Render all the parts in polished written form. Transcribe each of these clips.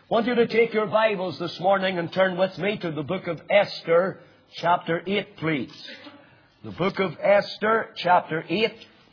I want you to take your Bibles this morning and turn with me to the book of Esther, chapter 8, please. The book of Esther, chapter 8.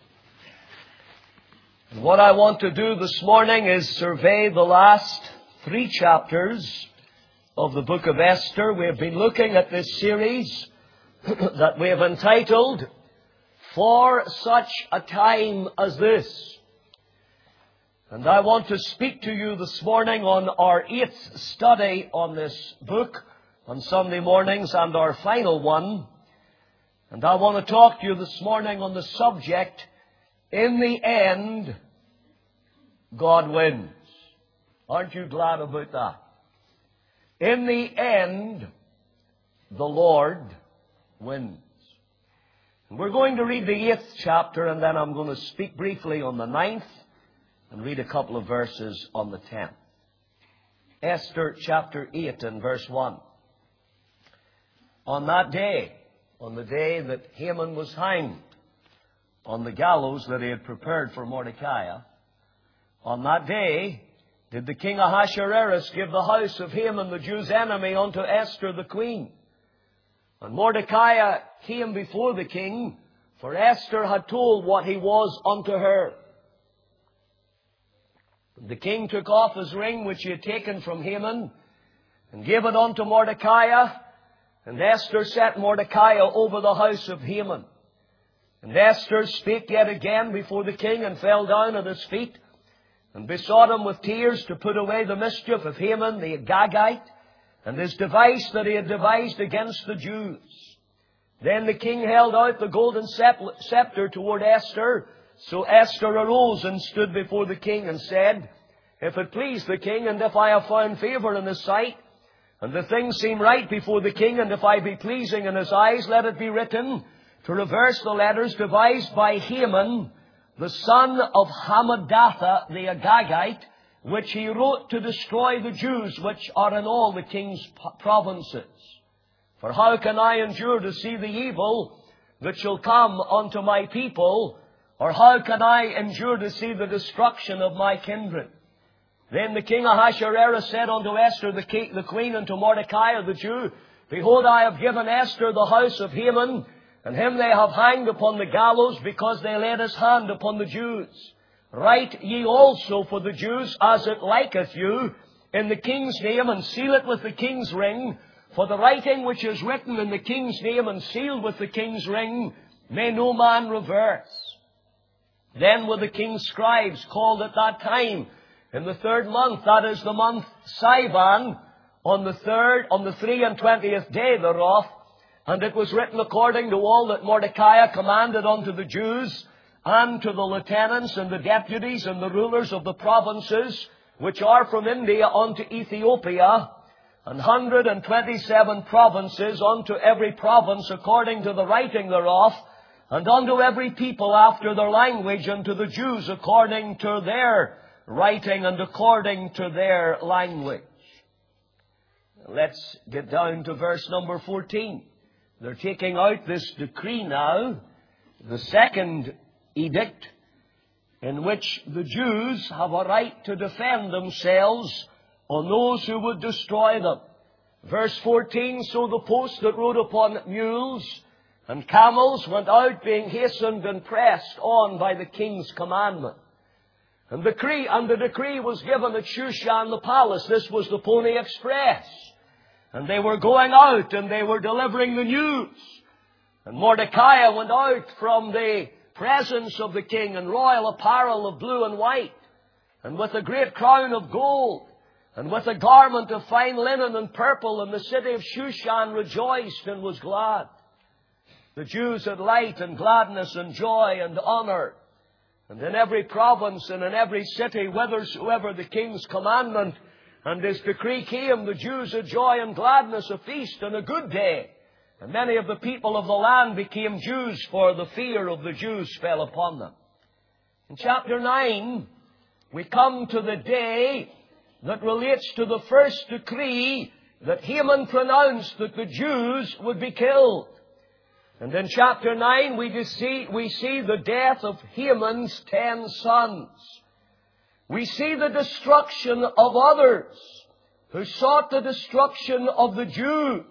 And what I want to do this morning is survey the last 3 chapters of the book of Esther. We have been looking at this series that we have entitled, For Such a Time as This. And I want to speak to you this morning on our 8th study on this book on Sunday mornings and our final one. And I want to talk to you this morning on the subject, in the end, God wins. Aren't you glad about that? In the end, the Lord wins. And we're going to read the 8th chapter, and then I'm going to speak briefly on the 9th and read a couple of verses on the 10th. Esther chapter 8 and verse 1. On that day, on the day that Haman was hanged on the gallows that he had prepared for Mordecai, on that day did the king Ahasuerus give the house of Haman, the Jews' enemy, unto Esther the queen. And Mordecai came before the king, for Esther had told what he was unto her. The king took off his ring which he had taken from Haman, and gave it unto Mordecai. And Esther set Mordecai over the house of Haman. And Esther spake yet again before the king, and fell down at his feet, and besought him with tears to put away the mischief of Haman the Agagite, and his device that he had devised against the Jews. Then the king held out the golden scepter toward Esther. So Esther arose and stood before the king and said, If it please the king, and if I have found favor in his sight, and the thing seem right before the king, and if I be pleasing in his eyes, let it be written, to reverse the letters devised by Haman, the son of Hammedatha the Agagite, which he wrote to destroy the Jews which are in all the king's provinces. For how can I endure to see the evil that shall come unto my people, or how can I endure to see the destruction of my kindred? Then the king Ahasuerus said unto Esther the queen, and to Mordecai the Jew, Behold, I have given Esther the house of Haman, and him they have hanged upon the gallows, because they laid his hand upon the Jews. Write ye also for the Jews as it liketh you, in the king's name, and seal it with the king's ring. For the writing which is written in the king's name, and sealed with the king's ring, may no man reverse. Then were the king's scribes called at that time, in the 3rd month, that is the month Sivan, on the 23rd day thereof. And it was written according to all that Mordecai commanded unto the Jews, and to the lieutenants and the deputies and the rulers of the provinces, which are from India unto Ethiopia, 127 provinces, unto every province according to the writing thereof, and unto every people after their language, and to the Jews according to their writing and according to their language. Let's get down to verse number 14. They're taking out this decree now, the 2nd edict, in which the Jews have a right to defend themselves on those who would destroy them. Verse 14, So the post that rode upon mules and camels went out, being hastened and pressed on by the king's commandment. And the decree was given at Shushan the palace. This was the Pony Express. And they were going out, and they were delivering the news. And Mordecai went out from the presence of the king in royal apparel of blue and white, and with a great crown of gold, and with a garment of fine linen and purple. And the city of Shushan rejoiced and was glad. The Jews had light and gladness and joy and honor. And in every province and in every city, whithersoever the king's commandment and his decree came, the Jews had joy and gladness, a feast and a good day. And many of the people of the land became Jews, for the fear of the Jews fell upon them. In chapter 9, we come to the day that relates to the first decree that Haman pronounced that the Jews would be killed. And in chapter 9, we see the death of Haman's 10 sons. We see the destruction of others. who sought the destruction of the Jews.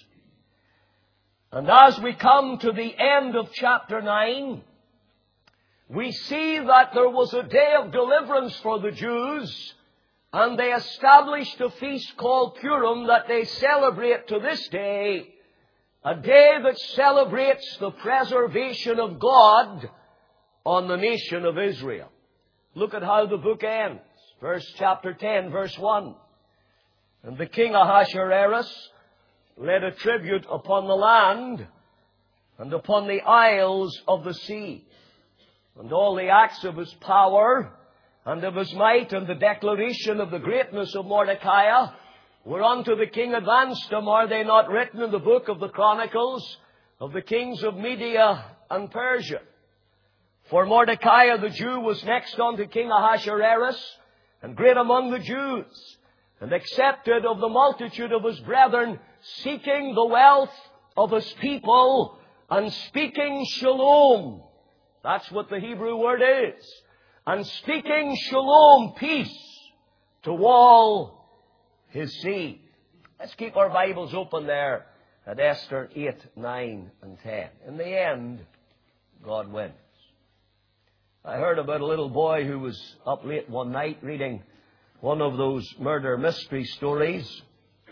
And as we come to the end of chapter 9, we see that there was a day of deliverance for the Jews, and they established a feast called Purim that they celebrate to this day, a day that celebrates the preservation of God on the nation of Israel. Look at how the book ends. Chapter 10, verse 1. And the king Ahasuerus laid a tribute upon the land and upon the isles of the sea. And all the acts of his power and of his might and the declaration of the greatness of Mordecai whereunto the king advanced him, are they not written in the book of the Chronicles of the kings of Media and Persia? For Mordecai the Jew was next unto King Ahasuerus, and great among the Jews, and accepted of the multitude of his brethren, seeking the wealth of his people, and speaking shalom. That's what the Hebrew word is. And speaking shalom, peace, to all his seed. Let's keep our Bibles open there at Esther 8, 9, and 10. In the end, God wins. I heard about a little boy who was up late one night reading one of those murder mystery stories.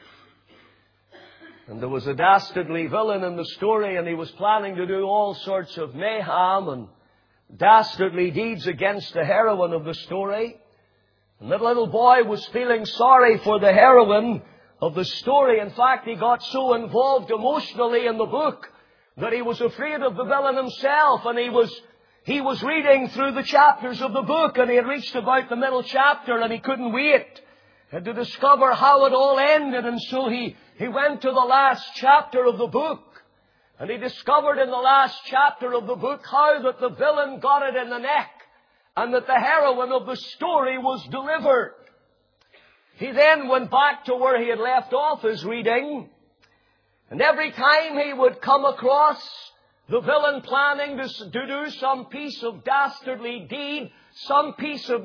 And there was a dastardly villain in the story, and he was planning to do all sorts of mayhem and dastardly deeds against the heroine of the story. And that little boy was feeling sorry for the heroine of the story. In fact, he got so involved emotionally in the book that he was afraid of the villain himself, and he was reading through the chapters of the book, and he had reached about the middle chapter, and he couldn't wait and to discover how it all ended. And so he went to the last chapter of the book, and he discovered in the last chapter of the book how that the villain got it in the neck, and that the heroine of the story was delivered. He then went back to where he had left off his reading, and every time he would come across the villain planning to do some piece of dastardly deed, some piece of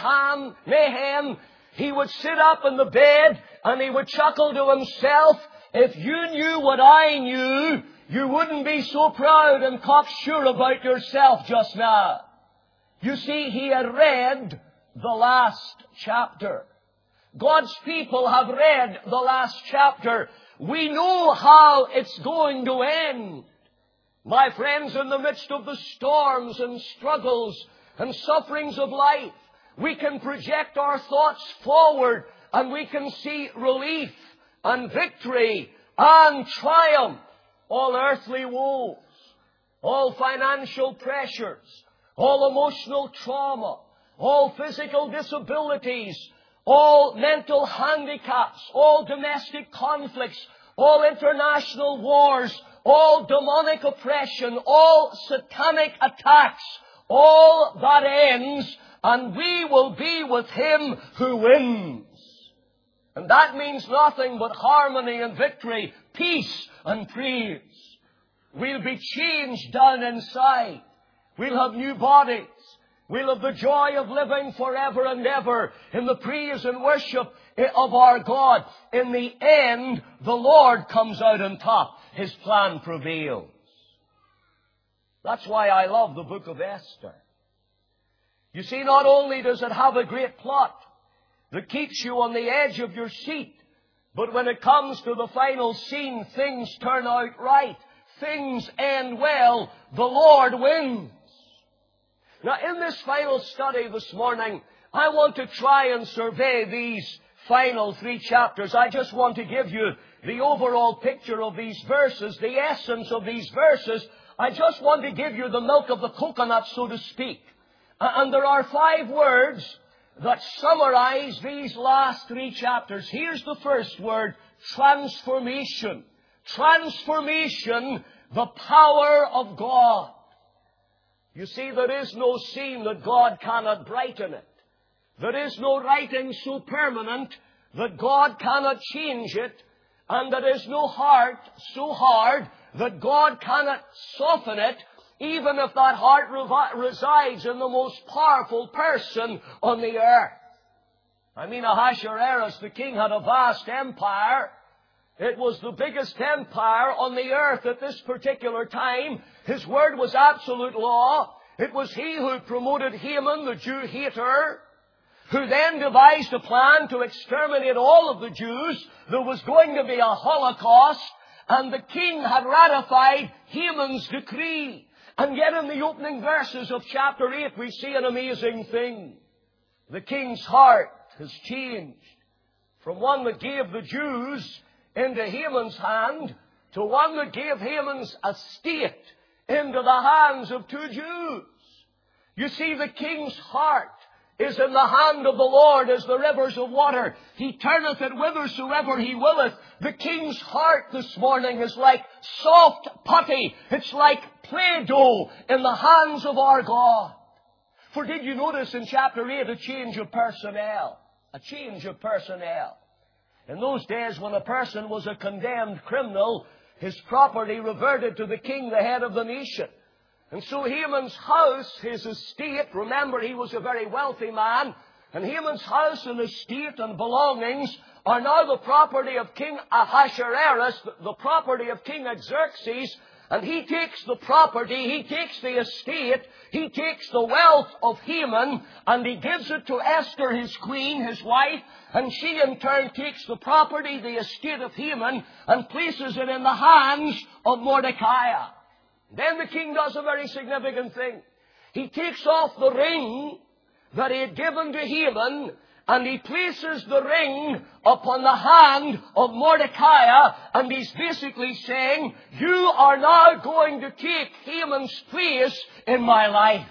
mayhem, he would sit up in the bed and he would chuckle to himself, if you knew what I knew, you wouldn't be so proud and cocksure about yourself just now. You see, he had read the last chapter. God's people have read the last chapter. We know how it's going to end. My friends, in the midst of the storms and struggles and sufferings of life, we can project our thoughts forward, and we can see relief and victory and triumph. All earthly woes, all financial pressures, all emotional trauma, all physical disabilities, all mental handicaps, all domestic conflicts, all international wars, all demonic oppression, all satanic attacks, all that ends, and we will be with Him who wins. And that means nothing but harmony and victory, peace and praise. We'll be changed down inside. We'll have new bodies. We'll have the joy of living forever and ever in the praise and worship of our God. In the end, the Lord comes out on top. His plan prevails. That's why I love the book of Esther. You see, not only does it have a great plot that keeps you on the edge of your seat, but when it comes to the final scene, things turn out right. Things end well. The Lord wins. Now, in this final study this morning, I want to try and survey these final 3 chapters. I just want to give you the overall picture of these verses, the essence of these verses. I just want to give you the milk of the coconut, so to speak. And there are 5 words that summarize these last 3 chapters. Here's the first word: transformation. Transformation, the power of God. You see, there is no scene that God cannot brighten it. There is no writing so permanent that God cannot change it. And there is no heart so hard that God cannot soften it, even if that heart resides in the most powerful person on the earth. I mean, Ahasuerus, the king, had a vast empire. It was the biggest empire on the earth at this particular time. His word was absolute law. It was he who promoted Haman, the Jew hater, who then devised a plan to exterminate all of the Jews. There was going to be a Holocaust, and the king had ratified Haman's decree. And yet in the opening verses of chapter 8, we see an amazing thing. The king's heart has changed from one that gave the Jews into Haman's hand to one that gave Haman's estate into the hands of two Jews. You see, the king's heart is in the hand of the Lord as the rivers of water. He turneth it whithersoever he willeth. The king's heart this morning is like soft putty. It's like Play-Doh in the hands of our God. For did you notice in chapter 8 a change of personnel? A change of personnel. In those days when a person was a condemned criminal, his property reverted to the king, the head of the nation. And so Haman's house, his estate, remember he was a very wealthy man, and Haman's house and estate and belongings are now the property of King Ahasuerus, the property of King Xerxes, and he takes the property, he takes the estate, he takes the wealth of Haman, and he gives it to Esther, his queen, his wife, and she in turn takes the property, the estate of Haman, and places it in the hands of Mordecai. Then the king does a very significant thing. He takes off the ring that he had given to Haman, and he places the ring upon the hand of Mordecai, and he's basically saying, you are now going to take Haman's place in my life.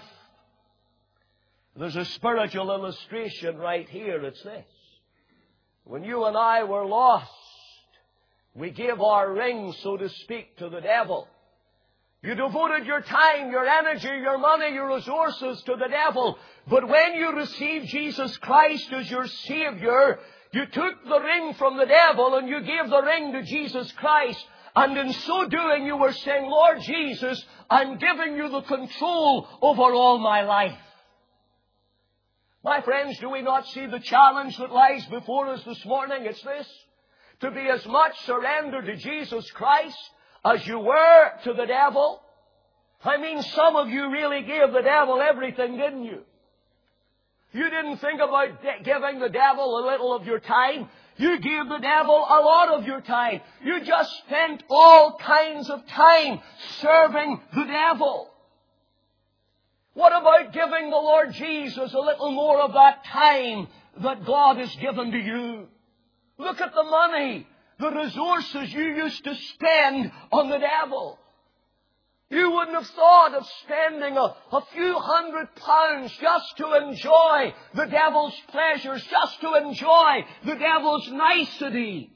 There's a spiritual illustration right here. It's this. When you and I were lost, we gave our ring, so to speak, to the devil. You devoted your time, your energy, your money, your resources to the devil. But when you received Jesus Christ as your Savior, you took the ring from the devil and you gave the ring to Jesus Christ. And in so doing, you were saying, Lord Jesus, I'm giving you the control over all my life. My friends, do we not see the challenge that lies before us this morning? It's this: to be as much surrendered to Jesus Christ as you were to the devil. I mean, some of you really gave the devil everything, didn't you? You didn't think about giving the devil a little of your time. You gave the devil a lot of your time. You just spent all kinds of time serving the devil. What about giving the Lord Jesus a little more of that time that God has given to you? Look at the money, the resources you used to spend on the devil. You wouldn't have thought of spending a few £100 just to enjoy the devil's pleasures, just to enjoy the devil's niceties.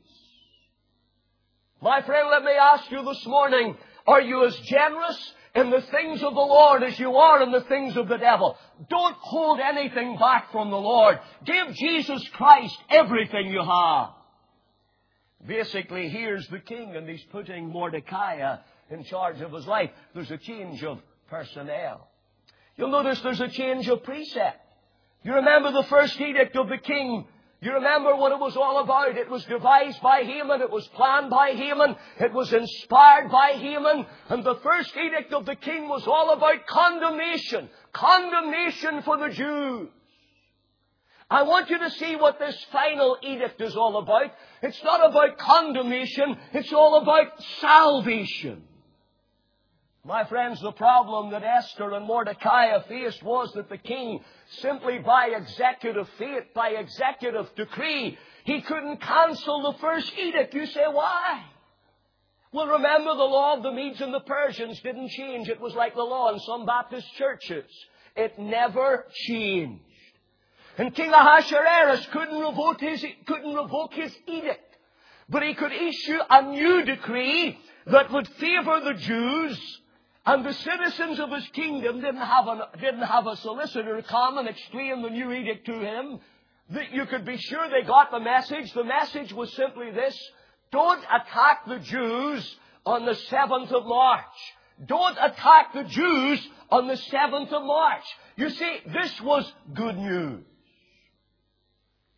My friend, let me ask you this morning, are you as generous in the things of the Lord as you are in the things of the devil? Don't hold anything back from the Lord. Give Jesus Christ everything you have. Basically, here's the king, and he's putting Mordecai in charge of his life. There's a change of personnel. You'll notice there's a change of precept. You remember the first edict of the king. You remember what it was all about. It was devised by Haman. It was planned by Haman. It was inspired by Haman. And the first edict of the king was all about condemnation. Condemnation for the Jews. I want you to see what this final edict is all about. It's not about condemnation. It's all about salvation. My friends, the problem that Esther and Mordecai faced was that the king, simply by executive fate, by executive decree, he couldn't cancel the first edict. You say, why? Well, remember, the law of the Medes and the Persians didn't change. It was like the law in some Baptist churches. It never changed. And King Ahasuerus couldn't revoke his edict. But he could issue a new decree that would favor the Jews. And the citizens of his kingdom didn't have a solicitor come and explain the new edict to him. You could be sure they got the message. The message was simply this: don't attack the Jews on the 7th of March. Don't attack the Jews on the 7th of March. You see, this was good news.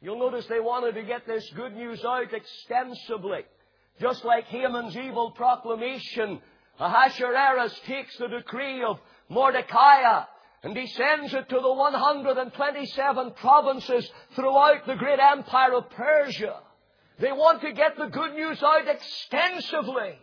You'll notice they wanted to get this good news out extensively. Just like Haman's evil proclamation, Ahasuerus takes the decree of Mordecai and he sends it to the 127 provinces throughout the great empire of Persia. They want to get the good news out extensively.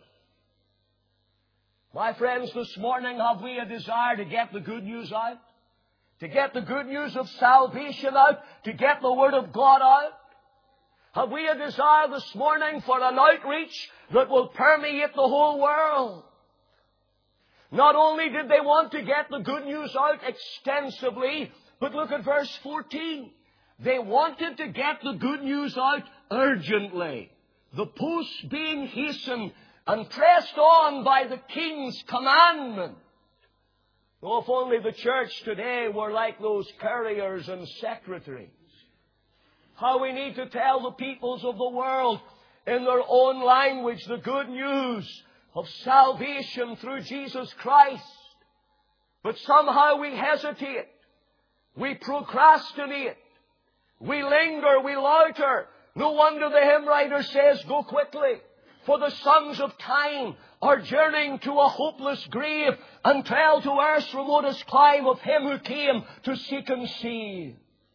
My friends, this morning, have we a desire to get the good news out? To get the good news of salvation out? To get the Word of God out? Have we a desire this morning for an outreach that will permeate the whole world? Not only did they want to get the good news out extensively, but look at verse 14. They wanted to get the good news out urgently. The posts being hastened and pressed on by the king's commandment. Oh, if only the church today were like those couriers and secretaries. How we need to tell the peoples of the world in their own language the good news of salvation through Jesus Christ. But somehow we hesitate. We procrastinate. We linger. We loiter. No wonder the hymn writer says, go quickly. For the sons of time are journeying to a hopeless grave until to earth's remotest clime of Him who came to seek and save.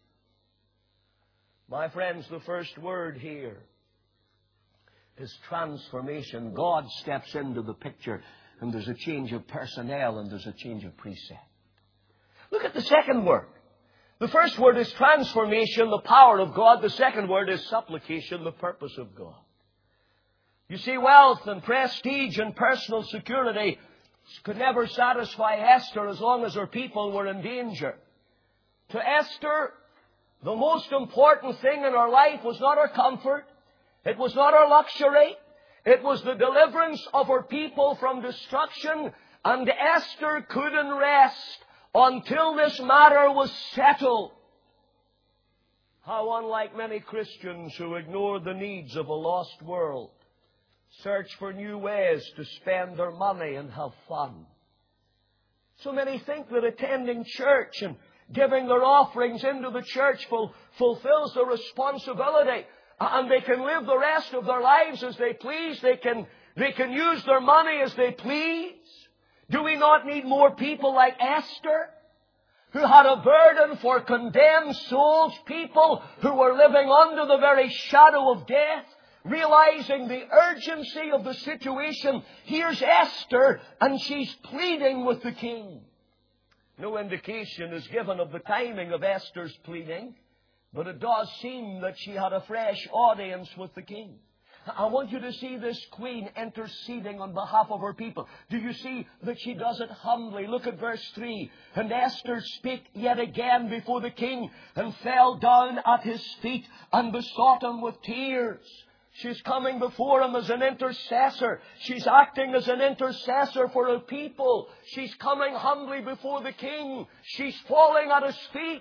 My friends, the first word here is transformation. God steps into the picture and there's a change of personnel and there's a change of precept. Look at the second word. The first word is transformation, the power of God. The second word is supplication, the purpose of God. You see, wealth and prestige and personal security could never satisfy Esther as long as her people were in danger. To Esther, the most important thing in her life was not her comfort. It was not her luxury. It was the deliverance of her people from destruction. And Esther couldn't rest until this matter was settled. How unlike many Christians who ignore the needs of a lost world, search for new ways to spend their money and have fun. So many think that attending church and giving their offerings into the church fulfills their responsibility. And they can live the rest of their lives as they please. They can use their money as they please. Do we not need more people like Esther, who had a burden for condemned souls, people who were living under the very shadow of death, realizing the urgency of the situation? Here's Esther, and she's pleading with the king. No indication is given of the timing of Esther's pleading, but it does seem that she had a fresh audience with the king. I want you to see this queen interceding on behalf of her people. Do you see that she does it humbly? Look at verse 3. And Esther spake yet again before the king, and fell down at his feet, and besought him with tears. She's coming before him as an intercessor. She's acting as an intercessor for her people. She's coming humbly before the king. She's falling at his feet.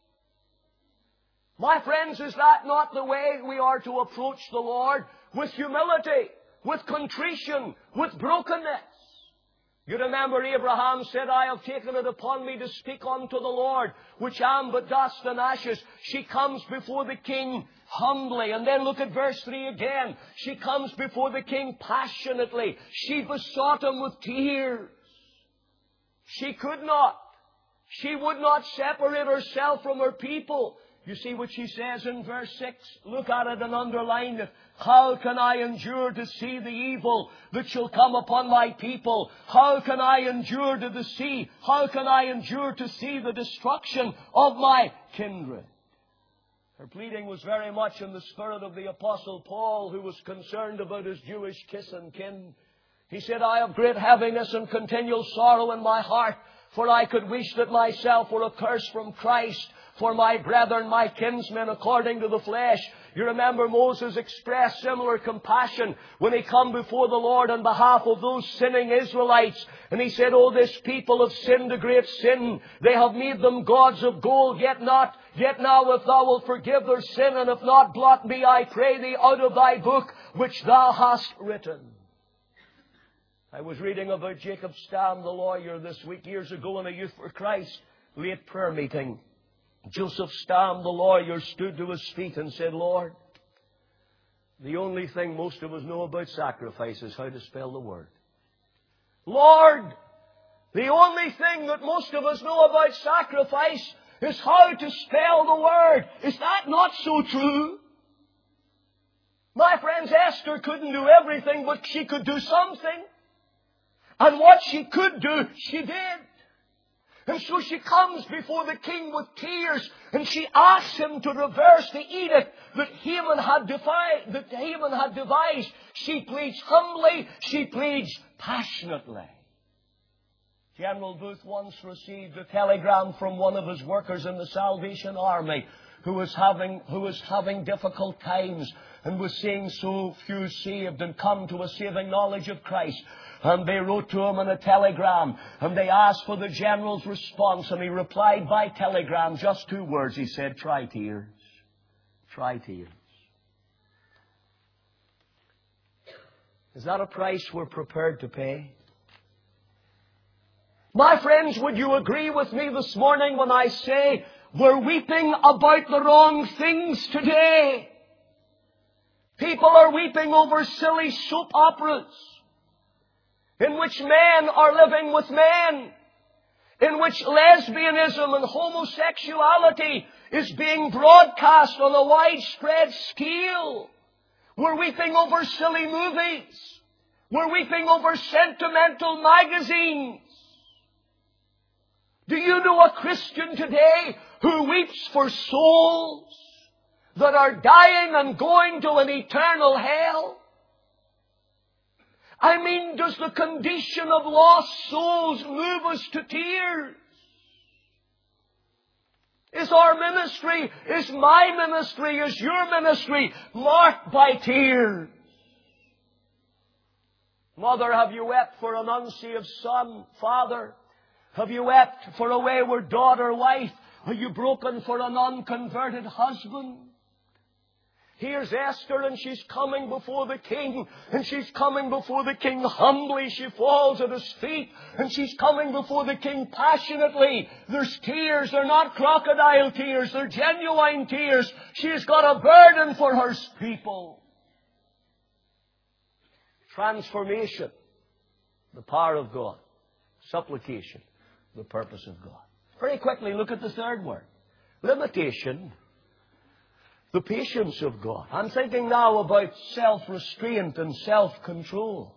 My friends, is that not the way we are to approach the Lord? With humility, with contrition, with brokenness. You remember Abraham said, I have taken it upon me to speak unto the Lord, which am but dust and ashes. She comes before the king humbly. And then look at verse 3 again. She comes before the king passionately. She besought him with tears. She could not. She would not separate herself from her people. You see what she says in verse 6? Look at it and underline it. How can I endure to see the evil that shall come upon my people? How can I endure to see? How can I endure to see the destruction of my kindred? Her pleading was very much in the spirit of the Apostle Paul, who was concerned about his Jewish kiss and kin. He said, I have great heaviness and continual sorrow in my heart, for I could wish that myself were accursed from Christ, for my brethren, my kinsmen, according to the flesh. You remember Moses expressed similar compassion when he come before the Lord on behalf of those sinning Israelites. And he said, oh, this people have sinned a great sin. They have made them gods of gold, yet now if thou wilt forgive their sin, and if not, blot me, I pray thee, out of thy book which thou hast written. I was reading about Jacob Stam, the lawyer, this week, years ago, in a Youth for Christ late prayer meeting. Joseph Stam, the lawyer, stood to his feet and said, Lord, the only thing most of us know about sacrifice is how to spell the word. Lord, the only thing that most of us know about sacrifice is how to spell the word. Is that not so true? My friends, Esther couldn't do everything, but she could do something. And what she could do, she did. And so she comes before the king with tears, and she asks him to reverse the edict that Haman had devised. She pleads humbly, she pleads passionately. General Booth once received a telegram from one of his workers in the Salvation Army who was having difficult times and was seeing so few saved and come to a saving knowledge of Christ. And they wrote to him in a telegram, and they asked for the general's response, and he replied by telegram just 2 words. He said, try tears. Try tears. Is that a price we're prepared to pay? My friends, would you agree with me this morning when I say we're weeping about the wrong things today? People are weeping over silly soap operas in which men are living with men, in which lesbianism and homosexuality is being broadcast on a widespread scale. We're weeping over silly movies. We're weeping over sentimental magazines. Do you know a Christian today who weeps for souls that are dying and going to an eternal hell? I mean, does the condition of lost souls move us to tears? Is our ministry, is my ministry, is your ministry marked by tears? Mother, have you wept for an unsaved son? Father, have you wept for a wayward daughter, wife? Are you broken for an unconverted husband? Here's Esther, and she's coming before the king, and she's coming before the king humbly. She falls at his feet, and she's coming before the king passionately. There's tears. They're not crocodile tears. They're genuine tears. She's got a burden for her people. Transformation, the power of God. Supplication, the purpose of God. Very quickly, look at the third word. Limitation, the patience of God. I'm thinking now about self-restraint and self-control.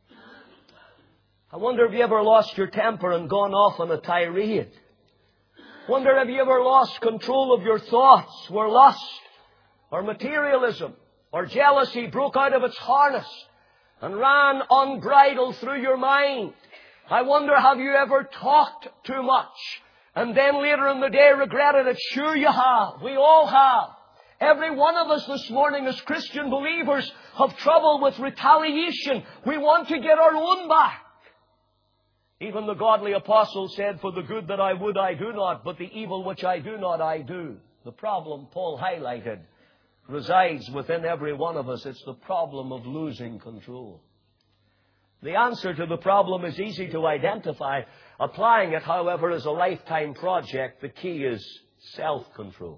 I wonder if you ever lost your temper and gone off on a tirade. Wonder if you ever lost control of your thoughts, where lust or materialism or jealousy broke out of its harness and ran unbridled through your mind. I wonder, have you ever talked too much and then later in the day regretted it? Sure you have. We all have. Every one of us this morning as Christian believers have trouble with retaliation. We want to get our own back. Even the godly apostle said, for the good that I would I do not, but the evil which I do not I do. The problem Paul highlighted resides within every one of us. It's the problem of losing control. The answer to the problem is easy to identify. Applying it, however, is a lifetime project. The key is self-control.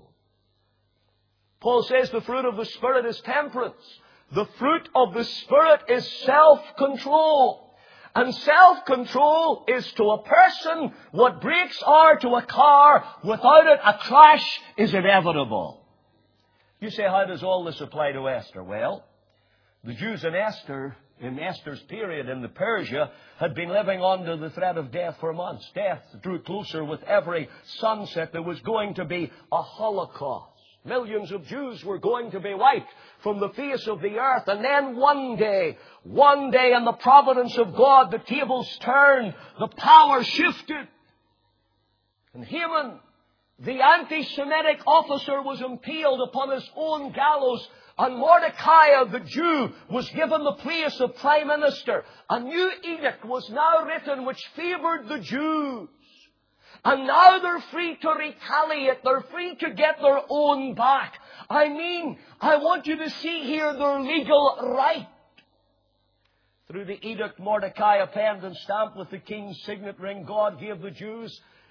Paul says the fruit of the Spirit is temperance. The fruit of the Spirit is self-control. And self-control is to a person what brakes are to a car. Without it, a crash is inevitable. You say, how does all this apply to Esther? Well, the Jews in Esther's period in Persia, had been living under the threat of death for months. Death drew closer with every sunset. There was going to be a Holocaust. Millions of Jews were going to be wiped from the face of the earth. And then one day, in the providence of God, the tables turned, the power shifted. And Haman, the anti-Semitic officer, was impaled upon his own gallows. And Mordecai, the Jew, was given the place of prime minister. A new edict was now written which favored the Jews. And now they're free to retaliate. They're free to get their own back. I mean, I want you to see here their legal right. Through the edict Mordecai penned and stamped with the king's signet ring, God gave the Jews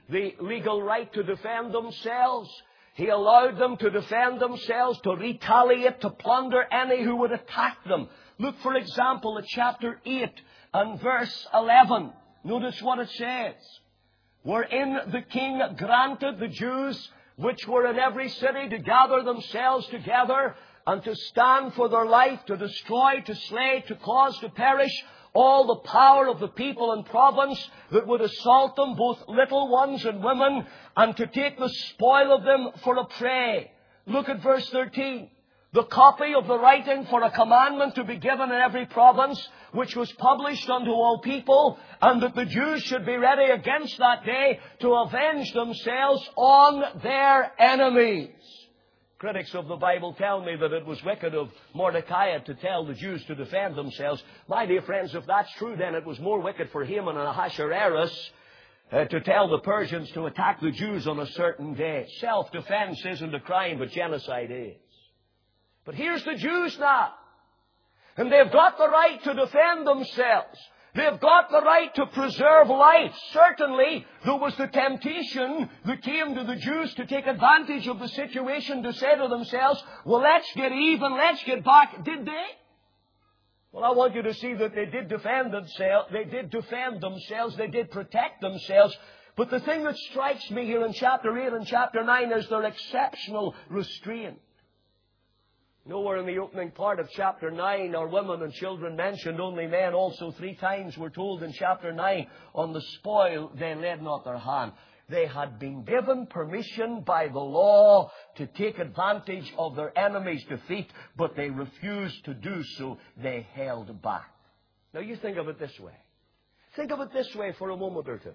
the legal right to defend themselves. He allowed them to defend themselves, to retaliate, to plunder any who would attack them. Look, for example, at chapter 8 and verse 11. Notice what it says. Wherein the king granted the Jews which were in every city to gather themselves together and to stand for their life, to destroy, to slay, to cause to perish all the power of the people and province that would assault them, both little ones and women, and to take the spoil of them for a prey. Look at verse 13. The copy of the writing for a commandment to be given in every province, which was published unto all people, and that the Jews should be ready against that day to avenge themselves on their enemies. Critics of the Bible tell me that it was wicked of Mordecai to tell the Jews to defend themselves. My dear friends, if that's true, then it was more wicked for Haman and Ahasuerus to tell the Persians to attack the Jews on a certain day. Self-defense isn't a crime, but genocide is. But here's the Jews now. And they've got the right to defend themselves. They've got the right to preserve life. Certainly, there was the temptation that came to the Jews to take advantage of the situation to say to themselves, well, let's get even, let's get back. Did they? Well, I want you to see that they did defend themselves. They did defend themselves. They did protect themselves. But the thing that strikes me here in chapter 8 and chapter 9 is their exceptional restraint. Nowhere in the opening part of chapter 9 are women and children mentioned, only men. Also 3 times we're told in chapter 9, on the spoil they laid not their hand. They had been given permission by the law to take advantage of their enemies' defeat, but they refused to do so. They held back. Now you think of it this way. Think of it this way for a moment or two.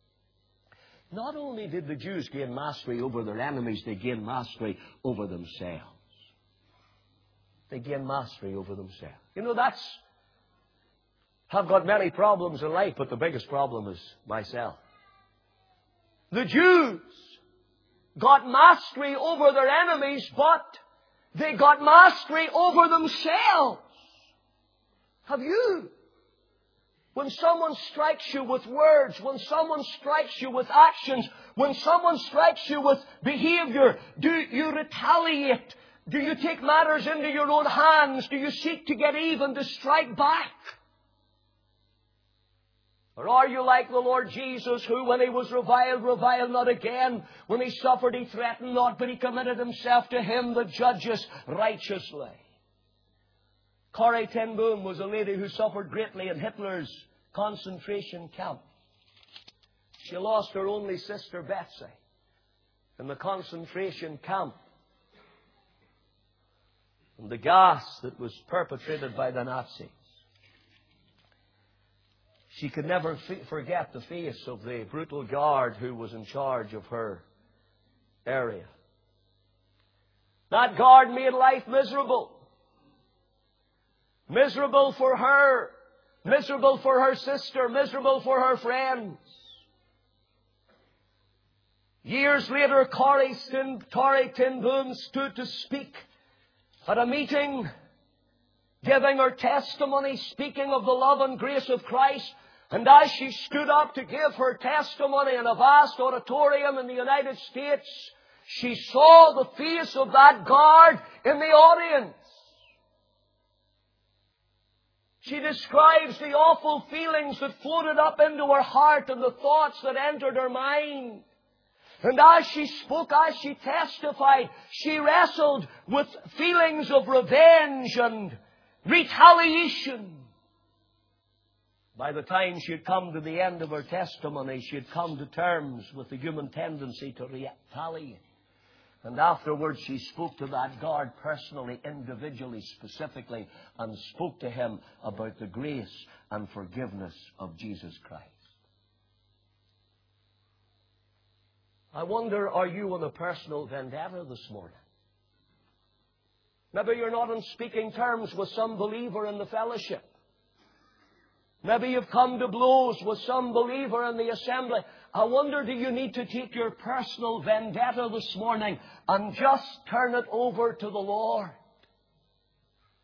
Not only did the Jews gain mastery over their enemies, they gained mastery over themselves. They gain mastery over themselves. You know, I've got many problems in life, but the biggest problem is myself. The Jews got mastery over their enemies, but they got mastery over themselves. Have you? When someone strikes you with words, when someone strikes you with actions, when someone strikes you with behavior, do you retaliate? Do you take matters into your own hands? Do you seek to get even, to strike back? Or are you like the Lord Jesus, who when He was reviled not again? When He suffered, He threatened not, but He committed Himself to Him that judges righteously. Corrie ten Boom was a lady who suffered greatly in Hitler's concentration camp. She lost her only sister, Betsy, in the concentration camp. And the gas that was perpetrated by the Nazis. She could never forget the face of the brutal guard who was in charge of her area. That guard made life miserable. Miserable for her. Miserable for her sister. Miserable for her friends. Years later, Corrie ten Boom stood to speak at a meeting, giving her testimony, speaking of the love and grace of Christ. And as she stood up to give her testimony in a vast auditorium in the United States, she saw the face of that guard in the audience. She describes the awful feelings that floated up into her heart and the thoughts that entered her mind. And as she spoke, as she testified, she wrestled with feelings of revenge and retaliation. By the time she had come to the end of her testimony, she had come to terms with the human tendency to retaliate. And afterwards she spoke to that guard personally, individually, specifically, and spoke to him about the grace and forgiveness of Jesus Christ. I wonder, are you on a personal vendetta this morning? Maybe you're not on speaking terms with some believer in the fellowship. Maybe you've come to blows with some believer in the assembly. I wonder, do you need to take your personal vendetta this morning and just turn it over to the Lord?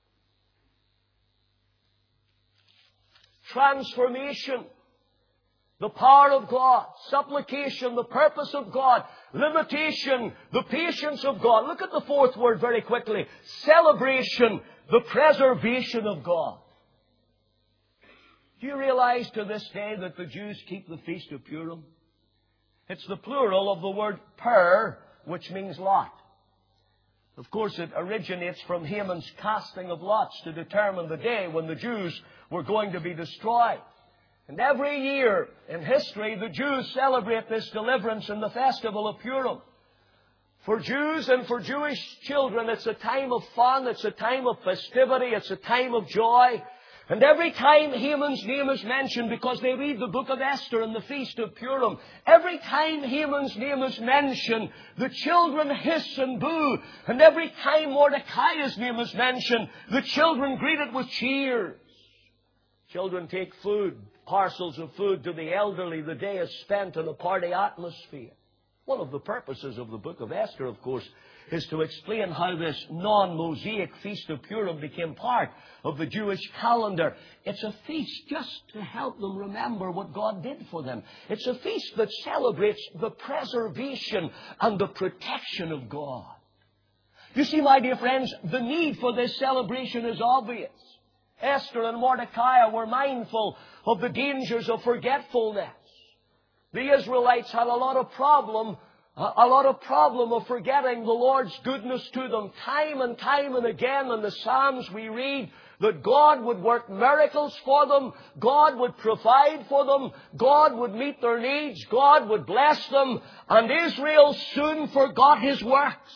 Transformation the power of God, supplication, the purpose of God, limitation, the patience of God. Look at the fourth word very quickly. Celebration, the preservation of God. Do you realize to this day that the Jews keep the Feast of Purim? It's the plural of the word per, which means lot. Of course, it originates from Haman's casting of lots to determine the day when the Jews were going to be destroyed. And every year in history, the Jews celebrate this deliverance in the festival of Purim. For Jews and for Jewish children, it's a time of fun, it's a time of festivity, it's a time of joy. And every time Haman's name is mentioned, because they read the book of Esther and the Feast of Purim, every time Haman's name is mentioned, the children hiss and boo. And every time Mordecai's name is mentioned, the children greet it with cheers. Children take food, parcels of food to the elderly. The day is spent in a party atmosphere. One of the purposes of the book of Esther, of course, is to explain how this non-Mosaic Feast of Purim became part of the Jewish calendar. It's a feast just to help them remember what God did for them. It's a feast that celebrates the preservation and the protection of God. You see, my dear friends, the need for this celebration is obvious. Esther and Mordecai were mindful of the dangers of forgetfulness. The Israelites had a lot of problem of forgetting the Lord's goodness to them. Time and again in the Psalms we read that God would work miracles for them, God would provide for them, God would meet their needs, God would bless them, and Israel soon forgot His works.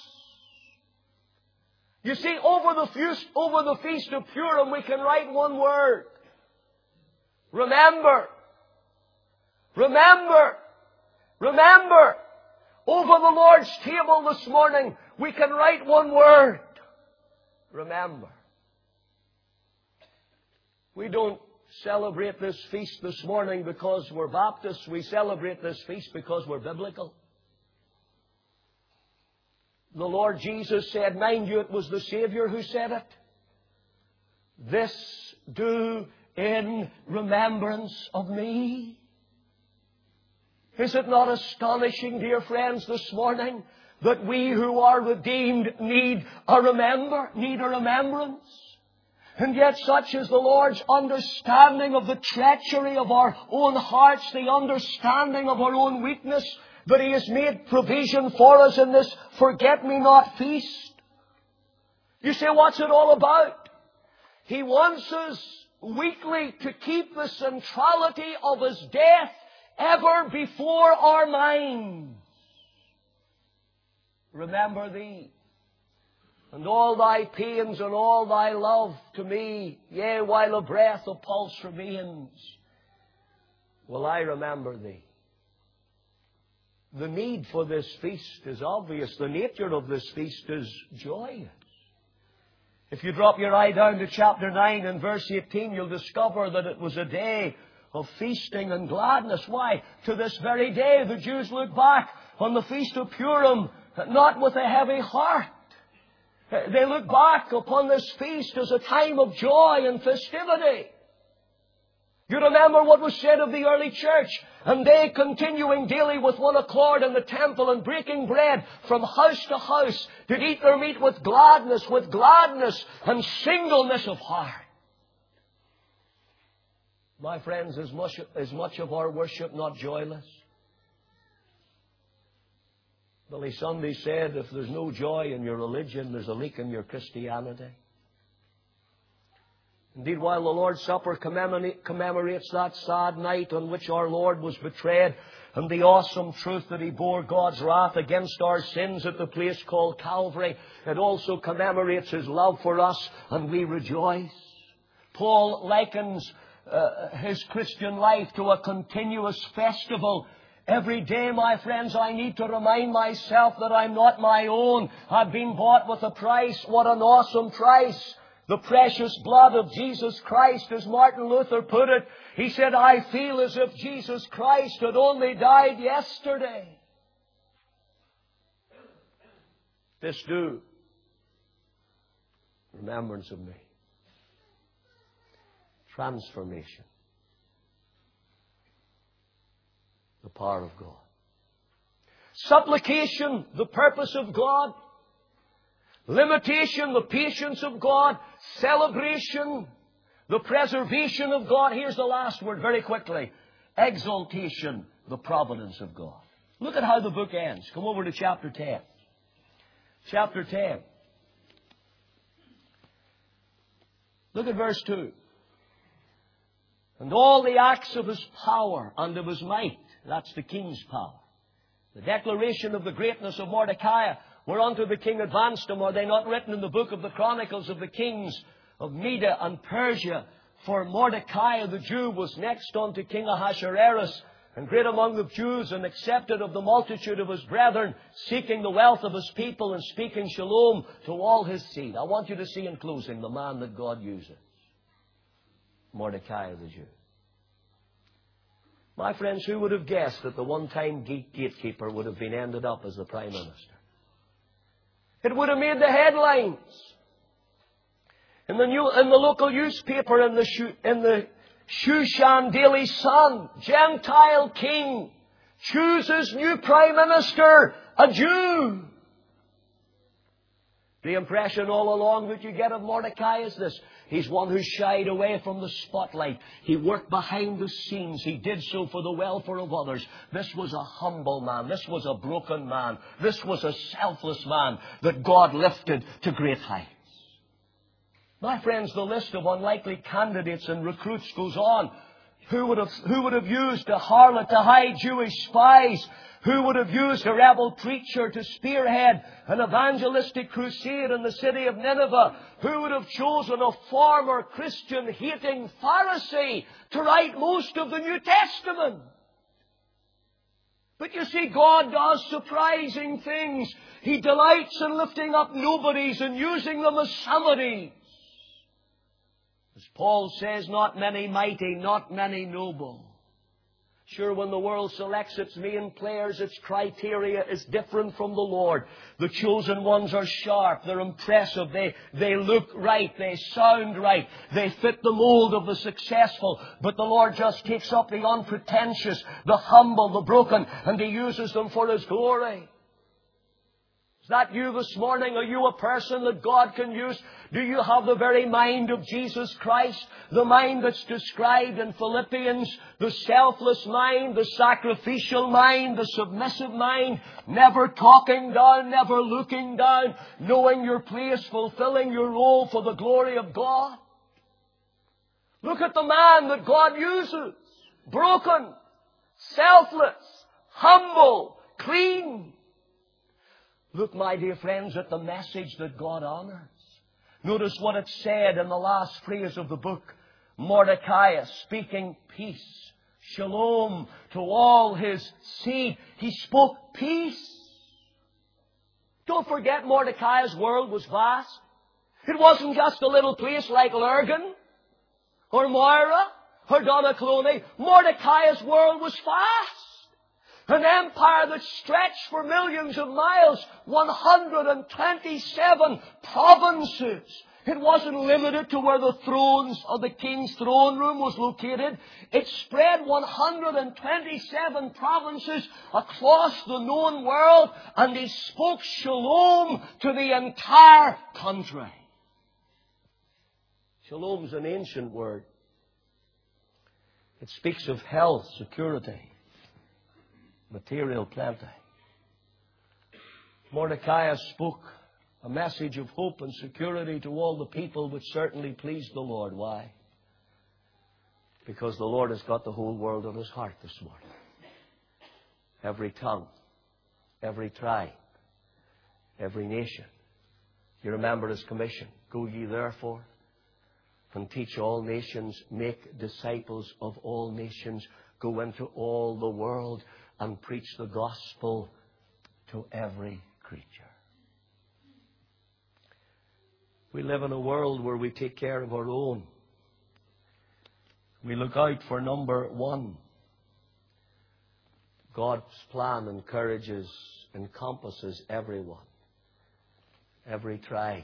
You see, over the Feast of Purim, we can write one word. Remember. Remember. Remember. Over the Lord's table this morning, we can write one word. Remember. We don't celebrate this feast this morning because we're Baptists. We celebrate this feast because we're biblical. The Lord Jesus said, mind you, it was the Savior who said it. This do in remembrance of me. Is it not astonishing, dear friends, this morning, that we who are redeemed need a remembrance? And yet such is the Lord's understanding of the treachery of our own hearts, the understanding of our own weakness, that He has made provision for us in this forget-me-not feast. You say, what's it all about? He wants us weekly to keep the centrality of His death ever before our minds. Remember Thee, and all Thy pains and all Thy love to me, yea, while a breath of pulse remains, will I remember Thee. The need for this feast is obvious. The nature of this feast is joyous. If you drop your eye down to chapter 9 and verse 18, you'll discover that it was a day of feasting and gladness. Why? To this very day, the Jews look back on the Feast of Purim not with a heavy heart. They look back upon this feast as a time of joy and festivity. You remember what was said of the early church, and they continuing daily with one accord in the temple and breaking bread from house to house did eat their meat with gladness and singleness of heart. My friends, is much of our worship not joyless? Billy Sunday said, if there's no joy in your religion, there's a leak in your Christianity. Indeed, while the Lord's Supper commemorates that sad night on which our Lord was betrayed and the awesome truth that He bore God's wrath against our sins at the place called Calvary, it also commemorates His love for us, and we rejoice. Paul likens his Christian life to a continuous festival. Every day, my friends, I need to remind myself that I'm not my own. I've been bought with a price. What an awesome price. The precious blood of Jesus Christ, as Martin Luther put it. He said, I feel as if Jesus Christ had only died yesterday. This do remembrance of me. Transformation. the power of God. Supplication, the purpose of God. Limitation, the patience of God. Celebration, the preservation of God. Here's the last word very quickly. Exaltation, the providence of God. Look at how the book ends. Come over to chapter 10. Chapter 10. Look at verse 2. And all the acts of his power and of his might, that's the king's power. The declaration of the greatness of Mordecai, whereunto the king advanced him, are they not written in the book of the Chronicles of the kings of Media and Persia? For Mordecai the Jew was next unto King Ahasuerus, and great among the Jews, and accepted of the multitude of his brethren, seeking the wealth of his people, and speaking shalom to all his seed. I want you to see in closing the man that God uses. Mordecai the Jew. My friends, who would have guessed that the one-time gatekeeper would have been ended up as the Prime Minister? It would have made the headlines. In the local newspaper, in the Shushan Daily Sun, Gentile king chooses new Prime Minister, a Jew. The impression all along that you get of Mordecai is this. He's one who shied away from the spotlight. He worked behind the scenes. He did so for the welfare of others. This was a humble man. This was a broken man. This was a selfless man that God lifted to great heights. My friends, the list of unlikely candidates and recruits goes on. Who would have used a harlot to hide Jewish spies? Who would have used a rebel preacher to spearhead an evangelistic crusade in the city of Nineveh? Who would have chosen a former Christian-hating Pharisee to write most of the New Testament? But you see, God does surprising things. He delights in lifting up nobodies and using them as somebodies. As Paul says, not many mighty, not many noble. Sure, when the world selects its main players, its criteria is different from the Lord. The chosen ones are sharp, they're impressive, they look right, they sound right, they fit the mold of the successful. But the Lord just takes up the unpretentious, the humble, the broken, and He uses them for His glory. Is that you this morning? Are you a person that God can use? Do you have the very mind of Jesus Christ? The mind that's described in Philippians, the selfless mind, the sacrificial mind, the submissive mind, never talking down, never looking down, knowing your place, fulfilling your role for the glory of God. Look at the man that God uses. Broken, selfless, humble, clean. Look, my dear friends, at the message that God honors. Notice what it said in the last phrase of the book. Mordecai speaking peace, shalom to all his seed. He spoke peace. Don't forget, Mordecai's world was vast. It wasn't just a little place like Lurgan or Moira or Donaghcloney. Mordecai's world was vast. An empire that stretched for millions of miles, 127 provinces. It wasn't limited to where the thrones of the king's throne room was located. It spread 127 provinces across the known world, and He spoke shalom to the entire country. Shalom's an ancient word. It speaks of health, security, material plenty. Mordecai spoke a message of hope and security to all the people, which certainly pleased the Lord. Why? Because the Lord has got the whole world on His heart this morning. Every tongue, every tribe, every nation. You remember His commission. Go ye therefore and teach all nations, make disciples of all nations, go into all the world and preach the gospel to every creature. We live in a world where we take care of our own. We look out for number one. God's plan encompasses everyone, every tribe,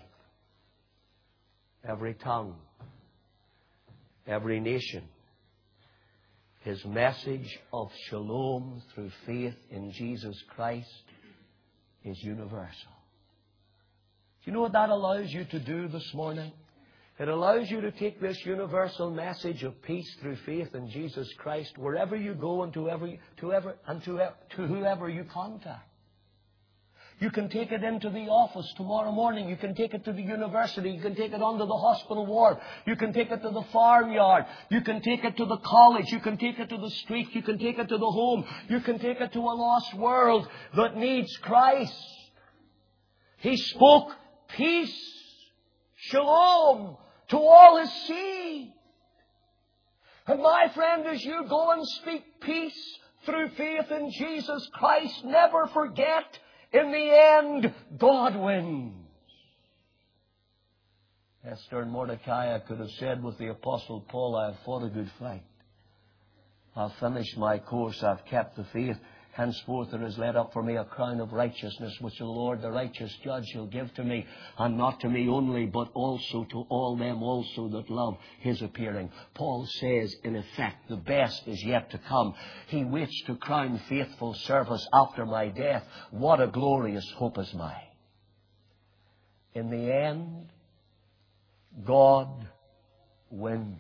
every tongue, every nation. His message of shalom through faith in Jesus Christ is universal. Do you know what that allows you to do this morning? It allows you to take this universal message of peace through faith in Jesus Christ wherever you go and to whoever you contact. You can take it into the office tomorrow morning. You can take it to the university. You can take it onto the hospital ward. You can take it to the farmyard. You can take it to the college. You can take it to the street. You can take it to the home. You can take it to a lost world that needs Christ. He spoke peace, shalom, to all His seed. And my friend, as you go and speak peace through faith in Jesus Christ, never forget, in the end, God wins. Esther and Mordecai could have said with the Apostle Paul, I have fought a good fight. I've finished my course. I've kept the faith. Henceforth there is laid up for me a crown of righteousness, which the Lord, the righteous judge, shall give to me, and not to me only, but also to all them also that love His appearing. Paul says, in effect, the best is yet to come. He waits to crown faithful service after my death. What a glorious hope is mine. In the end, God wins,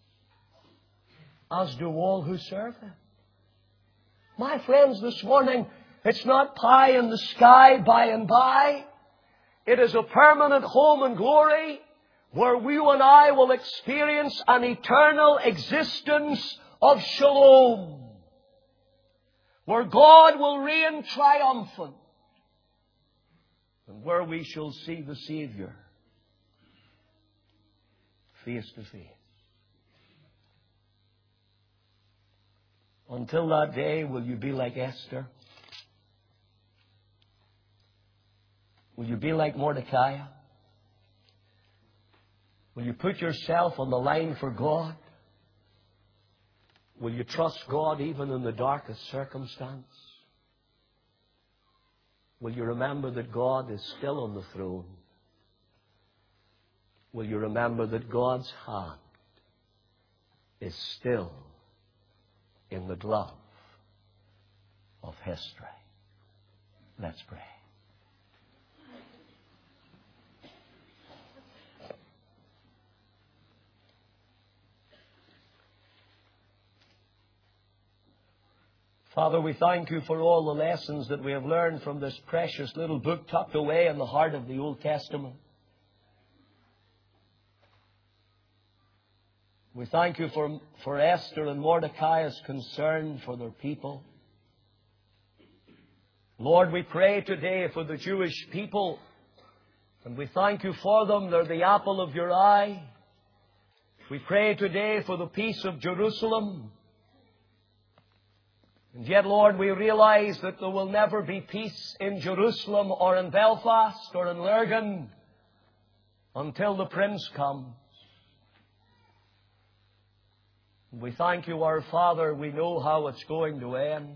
as do all who serve Him. My friends, this morning, it's not pie in the sky by and by. It is a permanent home and glory where you and I will experience an eternal existence of shalom, where God will reign triumphant, and where we shall see the Savior face to face. Until that day, will you be like Esther? Will you be like Mordecai? Will you put yourself on the line for God? Will you trust God even in the darkest circumstance? Will you remember that God is still on the throne? Will you remember that God's hand is still in the glove of history? Let's pray. Father, we thank You for all the lessons that we have learned from this precious little book tucked away in the heart of the Old Testament. We thank You for Esther and Mordecai's concern for their people. Lord, we pray today for the Jewish people, and we thank You for them. They're the apple of Your eye. We pray today for the peace of Jerusalem. And yet, Lord, we realize that there will never be peace in Jerusalem or in Belfast or in Lurgan until the Prince comes. We thank You, our Father. We know how it's going to end.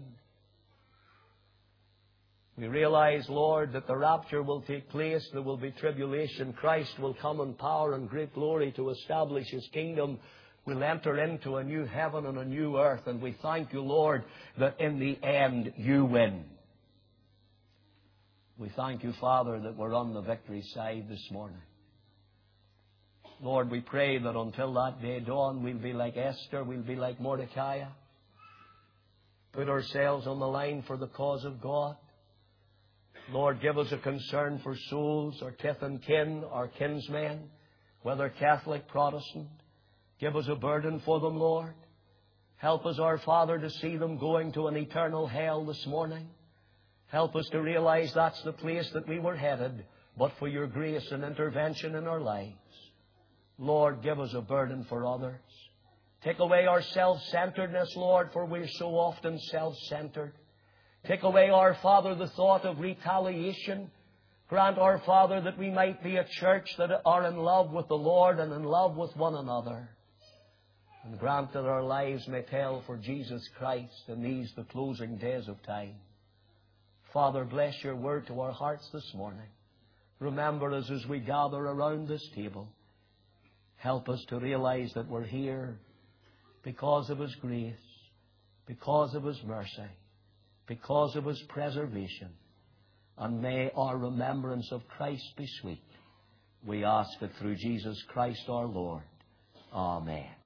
We realize, Lord, that the rapture will take place. There will be tribulation. Christ will come in power and great glory to establish His kingdom. We'll enter into a new heaven and a new earth. And we thank You, Lord, that in the end You win. We thank You, Father, that we're on the victory side this morning. Lord, we pray that until that day dawn, we'll be like Esther, we'll be like Mordecai. Put ourselves on the line for the cause of God. Lord, give us a concern for souls, our kith and kin, our kinsmen, whether Catholic, Protestant. Give us a burden for them, Lord. Help us, our Father, to see them going to an eternal hell this morning. Help us to realize that's the place that we were headed, but for Your grace and intervention in our lives. Lord, give us a burden for others. Take away our self-centeredness, Lord, for we're so often self-centered. Take away, our Father, the thought of retaliation. Grant, our Father, that we might be a church that are in love with the Lord and in love with one another. And grant that our lives may tell for Jesus Christ in these, the closing days of time. Father, bless Your word to our hearts this morning. Remember us as we gather around this table. Help us to realize that we're here because of His grace. because of His mercy, because of His preservation. And may our remembrance of Christ be sweet. We ask it through Jesus Christ our Lord. Amen.